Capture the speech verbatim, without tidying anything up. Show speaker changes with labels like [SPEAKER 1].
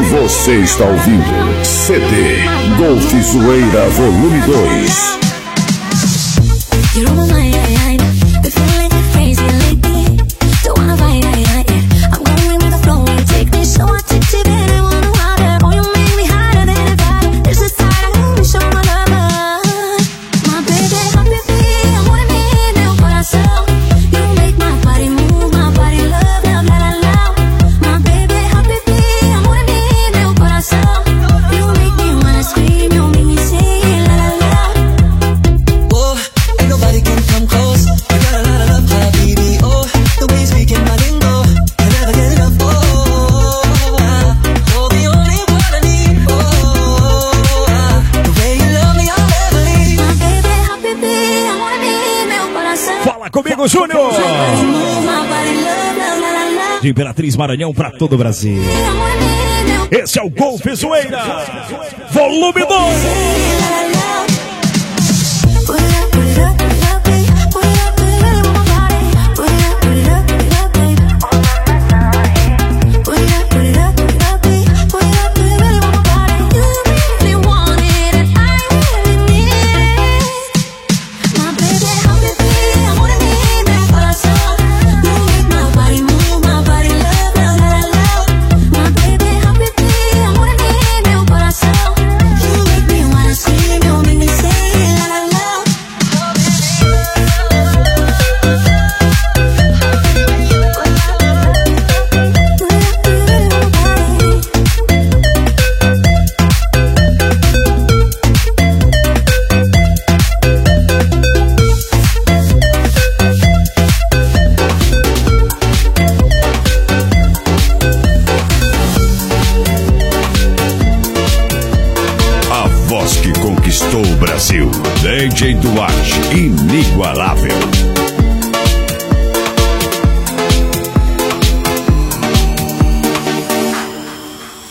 [SPEAKER 1] Você está ouvindo C D Golf Zoeira Volume dois.
[SPEAKER 2] Comigo, Júnior! De Imperatriz Maranhão pra todo o Brasil. Esse é o Golf Zoeira Volume dois.
[SPEAKER 1] D J Duarte, inigualável.